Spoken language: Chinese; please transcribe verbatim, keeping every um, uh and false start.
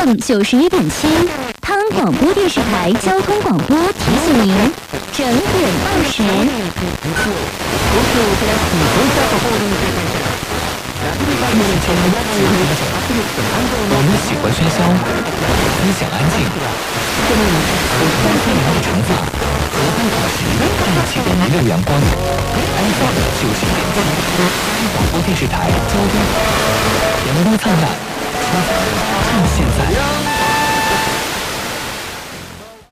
F M 九十一点七，汤广播电视台交通广播提醒您，整点报时。 我们喜欢喧嚣，思想安静。三天阳的惩罚，和半小时一起的弥留阳光。F M 九十点七，广播电视台交通，阳光灿烂，正现在。